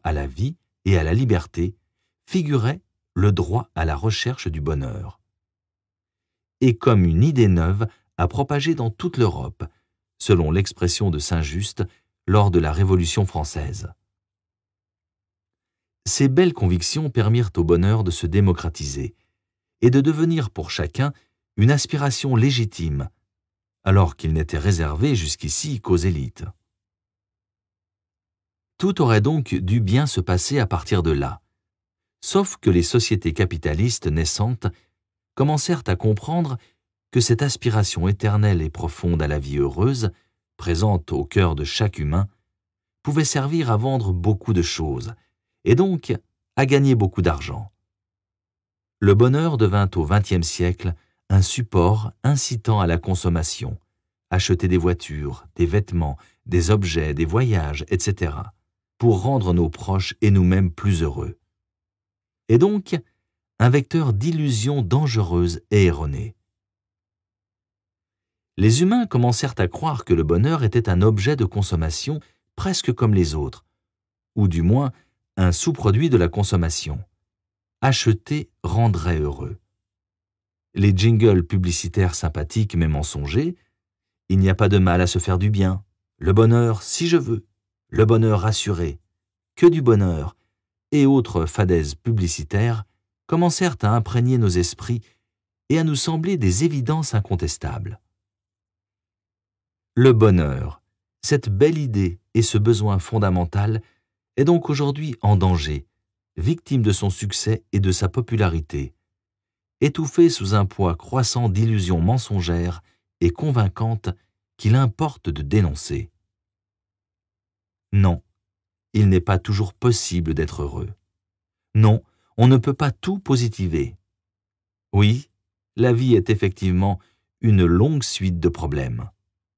à la vie et à la liberté figurait le droit à la recherche du bonheur. Et comme une idée neuve a propagé dans toute l'Europe, selon l'expression de Saint-Just lors de la Révolution française. Ces belles convictions permirent au bonheur de se démocratiser et de devenir pour chacun une aspiration légitime, alors qu'il n'était réservé jusqu'ici qu'aux élites. Tout aurait donc dû bien se passer à partir de là, sauf que les sociétés capitalistes naissantes commencèrent à comprendre que cette aspiration éternelle et profonde à la vie heureuse, présente au cœur de chaque humain, pouvait servir à vendre beaucoup de choses, et donc à gagner beaucoup d'argent. Le bonheur devint au XXe siècle un support incitant à la consommation, acheter des voitures, des vêtements, des objets, des voyages, etc., pour rendre nos proches et nous-mêmes plus heureux. Et donc, un vecteur d'illusions dangereuses et erronées. Les humains commencèrent à croire que le bonheur était un objet de consommation presque comme les autres, ou du moins un sous-produit de la consommation. Acheter rendrait heureux. Les jingles publicitaires sympathiques mais mensongers, il n'y a pas de mal à se faire du bien, le bonheur si je veux, le bonheur assuré, que du bonheur, et autres fadaises publicitaires commencèrent à imprégner nos esprits et à nous sembler des évidences incontestables. Le bonheur, cette belle idée et ce besoin fondamental est donc aujourd'hui en danger, victime de son succès et de sa popularité, étouffé sous un poids croissant d'illusions mensongères et convaincantes qu'il importe de dénoncer. Non, il n'est pas toujours possible d'être heureux. Non, on ne peut pas tout positiver. Oui, la vie est effectivement une longue suite de problèmes.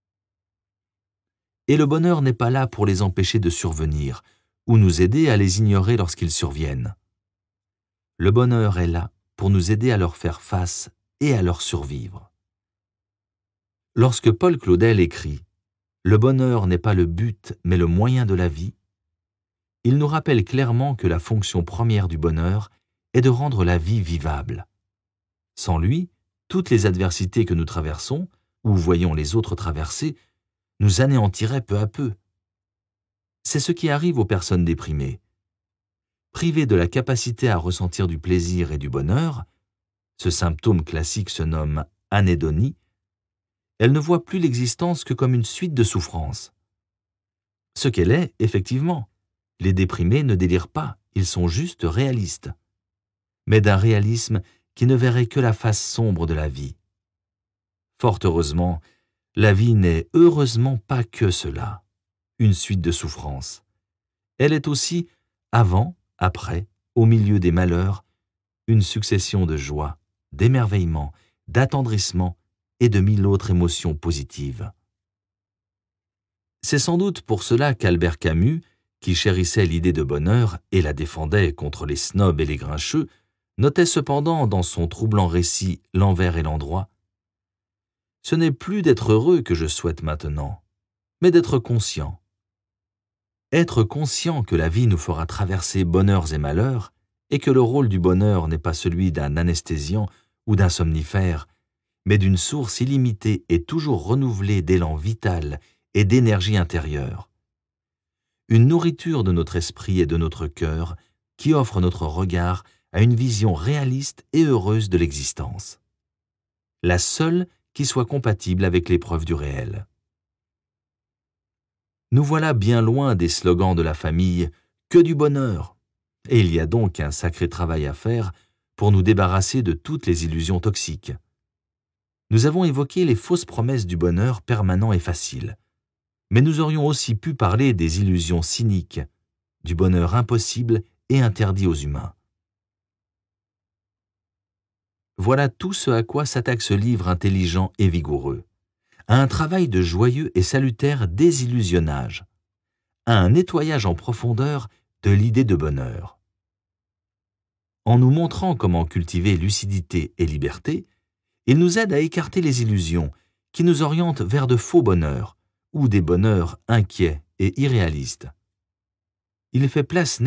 Et le bonheur n'est pas là pour les empêcher de survenir, ou nous aider à les ignorer lorsqu'ils surviennent. Le bonheur est là pour nous aider à leur faire face et à leur survivre. Lorsque Paul Claudel écrit « Le bonheur n'est pas le but mais le moyen de la vie », il nous rappelle clairement que la fonction première du bonheur est de rendre la vie vivable. Sans lui, toutes les adversités que nous traversons, ou voyons les autres traverser, nous anéantiraient peu à peu. C'est ce qui arrive aux personnes déprimées. Privées de la capacité à ressentir du plaisir et du bonheur, ce symptôme classique se nomme anédonie, elles ne voient plus l'existence que comme une suite de souffrances. Ce qu'elle est, effectivement. Les déprimés ne délirent pas, ils sont juste réalistes. Mais d'un réalisme qui ne verrait que la face sombre de la vie. Fort heureusement, la vie n'est heureusement pas que cela, une suite de souffrances. Elle est aussi, avant, après, au milieu des malheurs, une succession de joie, d'émerveillement, d'attendrissement et de 1000 autres émotions positives. C'est sans doute pour cela qu'Albert Camus, qui chérissait l'idée de bonheur et la défendait contre les snobs et les grincheux, notait cependant dans son troublant récit « L'envers et l'endroit » : « Ce n'est plus d'être heureux que je souhaite maintenant, mais d'être conscient. Être conscient que la vie nous fera traverser bonheurs et malheurs, et que le rôle du bonheur n'est pas celui d'un anesthésiant ou d'un somnifère, mais d'une source illimitée et toujours renouvelée d'élan vital et d'énergie intérieure. Une nourriture de notre esprit et de notre cœur qui offre notre regard à une vision réaliste et heureuse de l'existence. La seule qui soit compatible avec l'épreuve du réel. Nous voilà bien loin des slogans de la famille « que du bonheur », et il y a donc un sacré travail à faire pour nous débarrasser de toutes les illusions toxiques. Nous avons évoqué les fausses promesses du bonheur permanent et facile. Mais nous aurions aussi pu parler des illusions cyniques, du bonheur impossible et interdit aux humains. Voilà tout ce à quoi s'attaque ce livre intelligent et vigoureux, à un travail de joyeux et salutaire désillusionnage, à un nettoyage en profondeur de l'idée de bonheur. En nous montrant comment cultiver lucidité et liberté, il nous aide à écarter les illusions qui nous orientent vers de faux bonheurs, ou des bonheurs inquiets et irréalistes. Il fait place